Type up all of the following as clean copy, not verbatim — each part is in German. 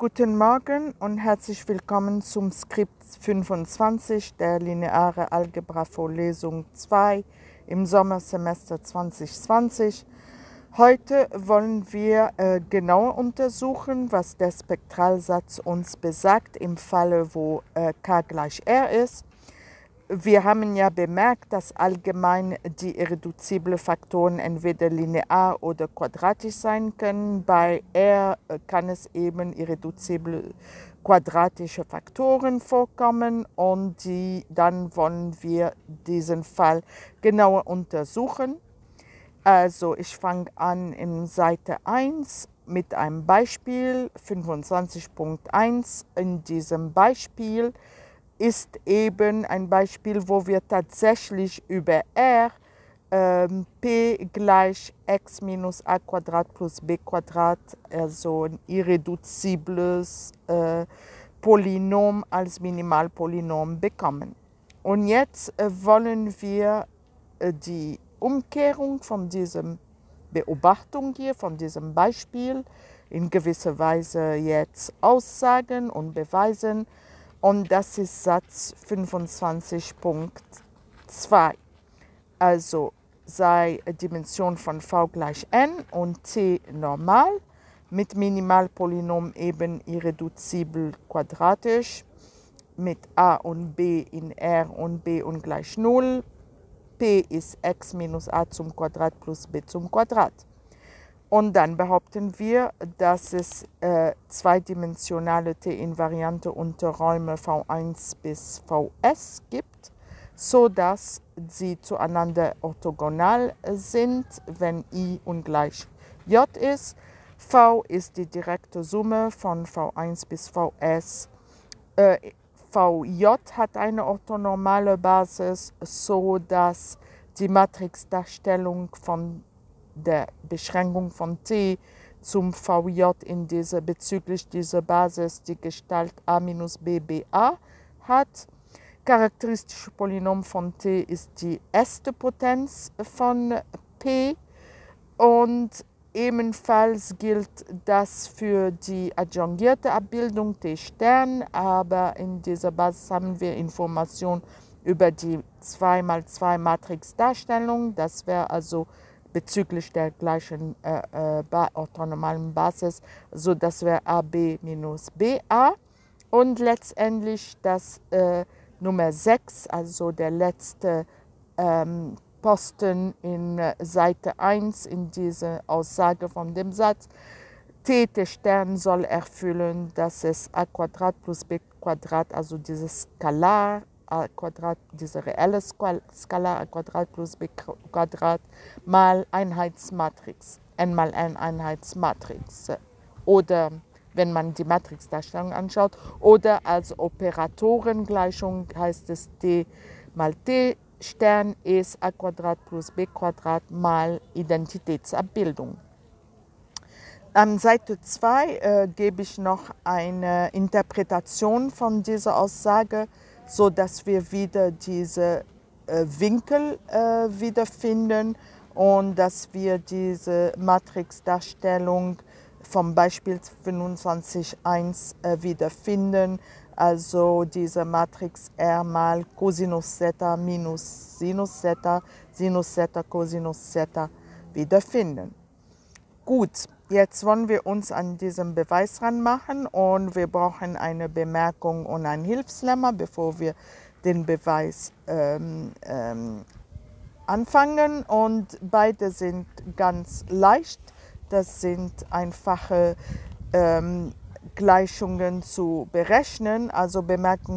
Guten Morgen und herzlich willkommen zum Skript 25 der Lineare Algebra Vorlesung 2 im Sommersemester 2020. Heute wollen wir genauer untersuchen, was der Spektralsatz uns besagt im Falle, wo k gleich r ist. Wir haben ja bemerkt, dass allgemein die irreduziblen Faktoren entweder linear oder quadratisch sein können. Bei R kann es eben irreduzible quadratische Faktoren vorkommen und dann wollen wir diesen Fall genauer untersuchen. Also ich fange an in Seite 1 mit einem Beispiel, 25.1. In diesem Beispiel ist eben ein Beispiel, wo wir tatsächlich über R p gleich x minus a Quadrat plus b Quadrat, also ein irreduzibles Polynom als Minimalpolynom bekommen. Und jetzt wollen wir die Umkehrung von diesem Beobachtung hier, von diesem Beispiel in gewisser Weise jetzt aussagen und beweisen. Und das ist Satz 25.2. Also sei Dimension von v gleich n und t normal, mit Minimalpolynom eben irreduzibel quadratisch, mit a und b in R und b ungleich 0. P ist x minus a zum Quadrat plus b zum Quadrat. Und dann behaupten wir, dass es zweidimensionale t-invariante Unterräume V1 bis Vs gibt, sodass sie zueinander orthogonal sind, wenn I ungleich j ist. V ist die direkte Summe von V1 bis Vs. Vj hat eine orthonormale Basis, sodass die Matrixdarstellung von der Beschränkung von t zum Vj bezüglich dieser Basis die Gestalt a minus b ba hat. Charakteristische Polynom von t ist die erste Potenz von p und ebenfalls gilt das für die adjungierte Abbildung t Stern, aber in dieser Basis haben wir Informationen über die 2×2 Matrixdarstellung. Das wäre also bezüglich der gleichen orthonormalen Basis, so das wäre AB minus BA. Und letztendlich das Nummer 6, also der letzte Posten in Seite 1 in dieser Aussage von dem Satz. T Stern soll erfüllen, dass es a Quadrat plus b Quadrat, also dieses Skalar a Quadrat, diese reelle Skalar a Quadrat plus b Quadrat mal Einheitsmatrix, n mal n Einheitsmatrix. Oder wenn man die Matrixdarstellung anschaut, oder als Operatorengleichung heißt es d mal t Stern ist a Quadrat plus b Quadrat mal Identitätsabbildung. An Seite 2 gebe ich noch eine Interpretation von dieser Aussage, sodass wir wieder diese Winkel wiederfinden und dass wir diese Matrixdarstellung vom Beispiel 25.1 wiederfinden. Also diese Matrix R mal Cosinus Zeta minus Sinus Zeta, Sinus Zeta, Cosinus Zeta wiederfinden. Gut, jetzt wollen wir uns an diesem Beweis ranmachen und wir brauchen eine Bemerkung und ein Hilfslemma, bevor wir den Beweis anfangen. Und beide sind ganz leicht. Das sind einfache Gleichungen zu berechnen. Also Bemerkung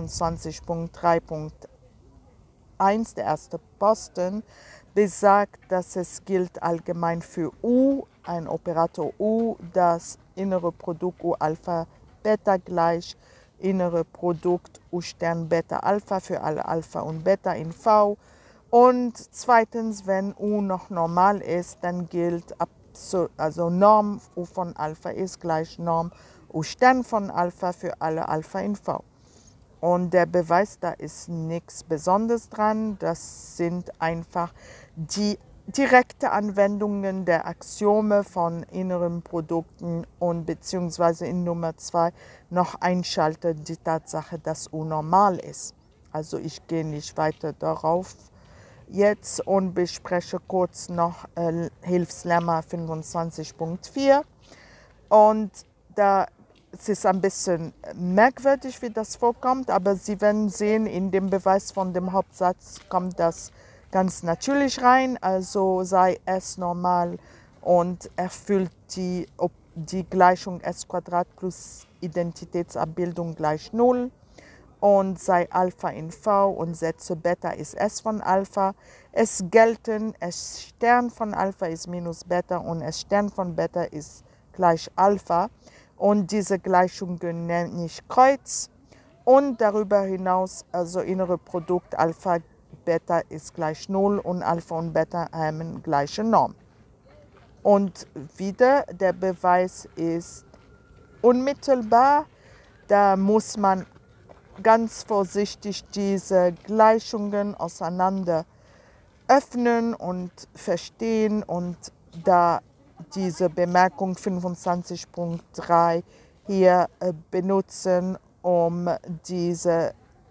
25.3.1, der erste Posten, besagt, dass es gilt allgemein für U, ein Operator U, das innere Produkt U Alpha Beta gleich innere Produkt U Stern Beta Alpha für alle Alpha und Beta in V. Und zweitens, wenn U noch normal ist, dann gilt also Norm U von Alpha ist gleich Norm U Stern von Alpha für alle Alpha in V. Und der Beweis, da ist nichts Besonderes dran, das sind einfach die direkte Anwendungen der Axiome von inneren Produkten und beziehungsweise in Nummer 2 noch einschalten die Tatsache, dass U normal ist. Also ich gehe nicht weiter darauf jetzt und bespreche kurz noch Hilfslemma 25.4. Und da es ist ein bisschen merkwürdig, wie das vorkommt, aber Sie werden sehen, in dem Beweis von dem Hauptsatz kommt das ganz natürlich rein, also sei S normal und erfüllt die Gleichung S² plus Identitätsabbildung gleich 0 und sei Alpha in V und setze Beta ist S von Alpha. Es gelten, S Stern von Alpha ist minus Beta und S Stern von Beta ist gleich Alpha. Und diese Gleichungen nenne ich Kreuz. Und darüber hinaus, also innere Produkt Alpha, Beta ist gleich 0 und Alpha und Beta haben gleiche Norm. Und wieder, der Beweis ist unmittelbar. Da muss man ganz vorsichtig diese Gleichungen auseinander öffnen und verstehen und da diese Bemerkung 25.3 hier benutzen, um diese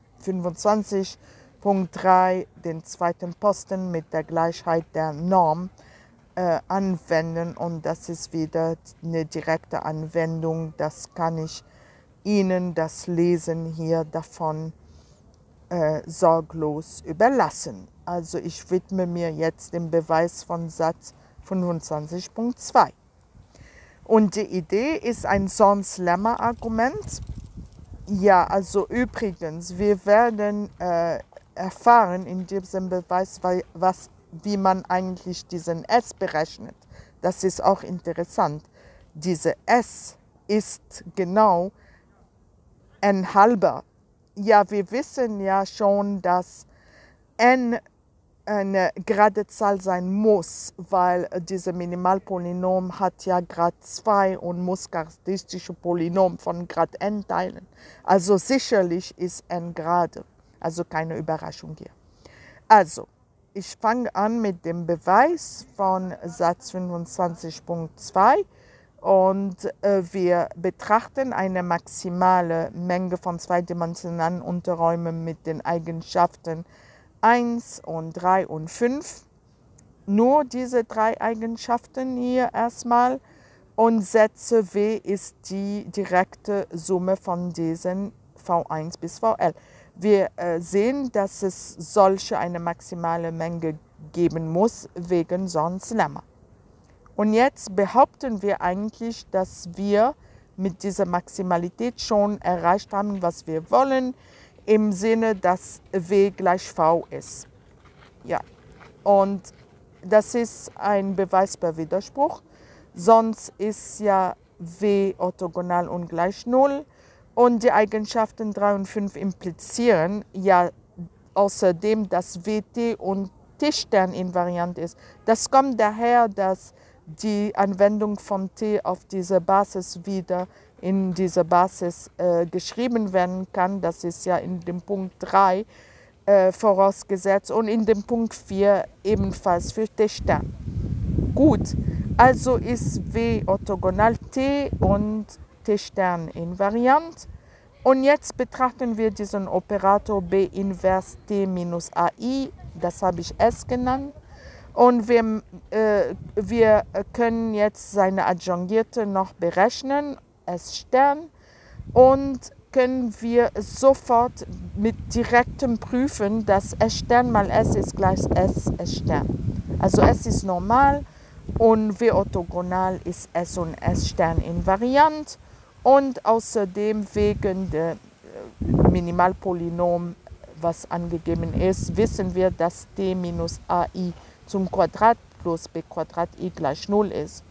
25.3, den zweiten Posten mit der Gleichheit der Norm anwenden. Und das ist wieder eine direkte Anwendung. Das kann ich Ihnen das Lesen hier davon sorglos überlassen. Also ich widme mir jetzt dem Beweis von Satz 25.2. Und die Idee ist ein Sons-Lemma-Argument. Ja, also übrigens, wir werden erfahren in diesem Beweis, wie man eigentlich diesen S berechnet. Das ist auch interessant. Diese S ist genau n halber. Ja, wir wissen ja schon, dass n eine gerade Zahl sein muss, weil dieses Minimalpolynom hat ja Grad 2 und muss charakteristische Polynom von Grad n teilen. Also sicherlich ist n gerade, also keine Überraschung hier. Also, ich fange an mit dem Beweis von Satz 25.2 und wir betrachten eine maximale Menge von zweidimensionalen Unterräumen mit den Eigenschaften 1 und 3 und 5. Nur diese drei Eigenschaften hier erstmal. Und Sätze W ist die direkte Summe von diesen V1 bis VL. Wir sehen, dass es solche eine maximale Menge geben muss, wegen Sons-Lemma. Und jetzt behaupten wir eigentlich, dass wir mit dieser Maximalität schon erreicht haben, was wir wollen, im Sinne, dass W gleich V ist. Ja, und das ist ein Beweis per Widerspruch. Sonst ist ja W orthogonal und gleich 0. Und die Eigenschaften 3 und 5 implizieren ja außerdem, dass WT und T-Stern invariant ist. Das kommt daher, dass die Anwendung von T auf diese Basis wieder in diese Basis geschrieben werden kann. Das ist ja in dem Punkt 3 vorausgesetzt und in dem Punkt 4 ebenfalls für T-Stern. Gut, also ist W orthogonal T und T-Stern invariant. Und jetzt betrachten wir diesen Operator B invers T minus AI, das habe ich S genannt. Und wir können jetzt seine Adjungierte noch berechnen, S Stern, und können wir sofort mit direktem prüfen, dass S Stern mal S ist gleich S Stern. Also S ist normal und W orthogonal ist S und S Stern invariant. Und außerdem wegen der Minimalpolynom, was angegeben ist, wissen wir, dass T minus AI zum Quadrat plus b Quadrat i gleich 0 ist.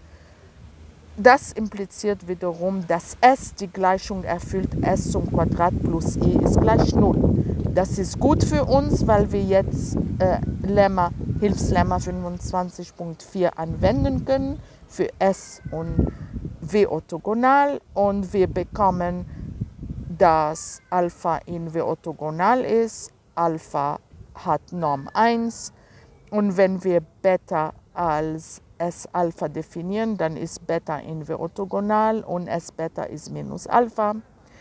Das impliziert wiederum, dass S die Gleichung erfüllt, S zum Quadrat plus i ist gleich 0. Das ist gut für uns, weil wir jetzt Hilfslemma 25.4 anwenden können für S und W orthogonal und wir bekommen, dass Alpha in W orthogonal ist. Alpha hat Norm 1 Und wenn wir Beta als S-Alpha definieren, dann ist Beta inverorthogonal und S-Beta ist minus Alpha.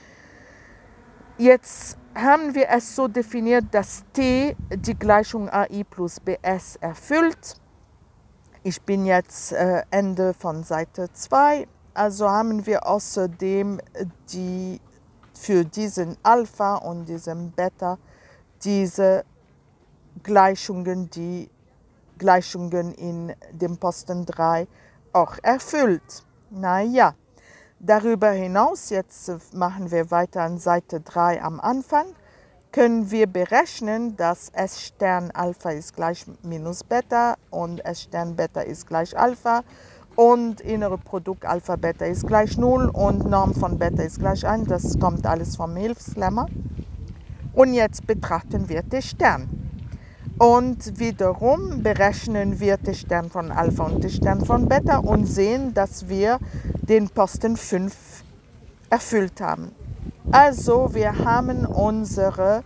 Jetzt haben wir es so definiert, dass T die Gleichung AI plus BS erfüllt. Ich bin jetzt Ende von Seite 2. Also haben wir außerdem für diesen Alpha und diesen Beta diese Gleichungen, die Gleichungen in dem Posten 3 auch erfüllt. Naja, darüber hinaus, jetzt machen wir weiter an Seite 3 am Anfang, können wir berechnen, dass S Stern Alpha ist gleich minus Beta und S Stern Beta ist gleich Alpha und innere Produkt Alpha Beta ist gleich 0 und Norm von Beta ist gleich 1. Das kommt alles vom Hilfslemma. Und jetzt betrachten wir den Stern. Und wiederum berechnen wir den Stern von Alpha und den Stern von Beta und sehen, dass wir den Posten 5 erfüllt haben. Also wir haben unsere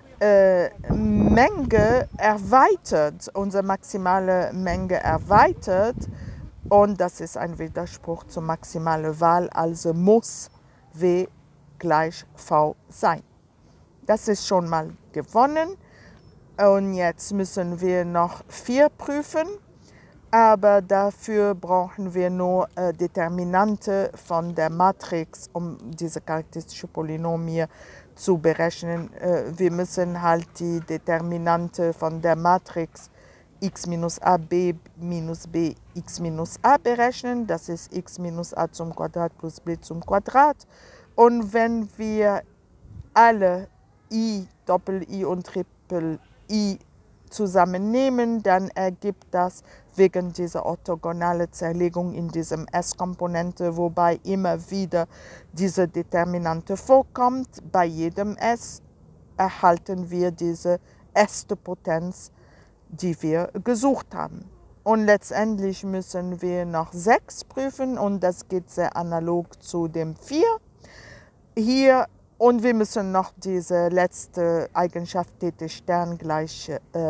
Menge erweitert, unsere maximale Menge erweitert und das ist ein Widerspruch zur maximalen Wahl, also muss W gleich V sein. Das ist schon mal gewonnen. Und jetzt müssen wir noch 4 prüfen, aber dafür brauchen wir nur Determinante von der Matrix, um diese charakteristische Polynom hier zu berechnen. Wir müssen halt die Determinante von der Matrix x minus a b minus b x minus a berechnen. Das ist x minus a zum Quadrat plus b zum Quadrat. Und wenn wir alle I, Doppel-I und Triple-I zusammennehmen, dann ergibt das wegen dieser orthogonalen Zerlegung in diesem S-Komponente, wobei immer wieder diese Determinante vorkommt. Bei jedem S erhalten wir diese erste Potenz, die wir gesucht haben. Und letztendlich müssen wir noch 6 prüfen und das geht sehr analog zu dem 4. Hier und wir müssen noch diese letzte Eigenschaft T Stern gleich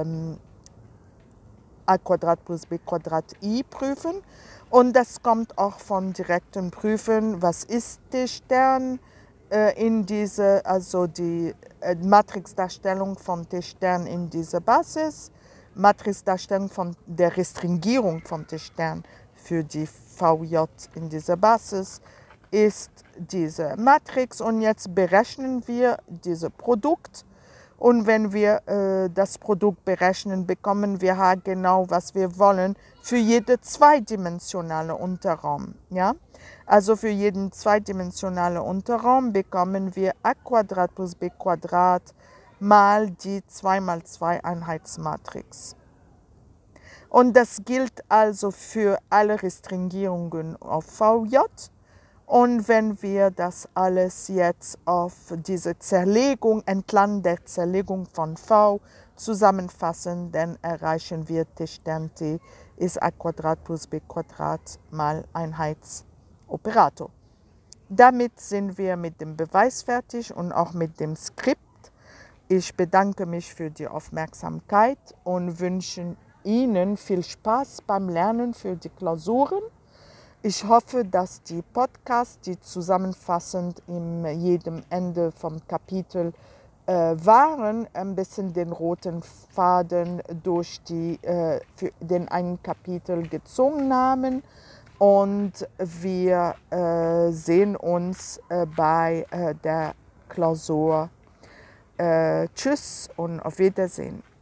a Quadrat plus b Quadrat I prüfen. Und das kommt auch von direktem Prüfen, was ist T Stern in diese, also die Matrixdarstellung von T Stern in dieser Basis, Matrixdarstellung von der Restringierung von T Stern für die VJ in dieser Basis ist diese Matrix und jetzt berechnen wir dieses Produkt und wenn wir das Produkt berechnen, bekommen wir halt genau, was wir wollen für jeden zweidimensionalen Unterraum. Ja? Also für jeden zweidimensionalen Unterraum bekommen wir a Quadrat plus b Quadrat mal die 2×2 Einheitsmatrix. Und das gilt also für alle Restringierungen auf VJ. Und wenn wir das alles jetzt auf diese Zerlegung, entlang der Zerlegung von V zusammenfassen, dann erreichen wir T Stern T ist a Quadrat plus b Quadrat mal Einheitsoperator. Damit sind wir mit dem Beweis fertig und auch mit dem Skript. Ich bedanke mich für die Aufmerksamkeit und wünsche Ihnen viel Spaß beim Lernen für die Klausuren. Ich hoffe, dass die Podcasts, die zusammenfassend in jedem Ende vom Kapitel waren, ein bisschen den roten Faden durch für den einen Kapitel gezogen haben. Und wir sehen uns bei der Klausur. Tschüss und auf Wiedersehen.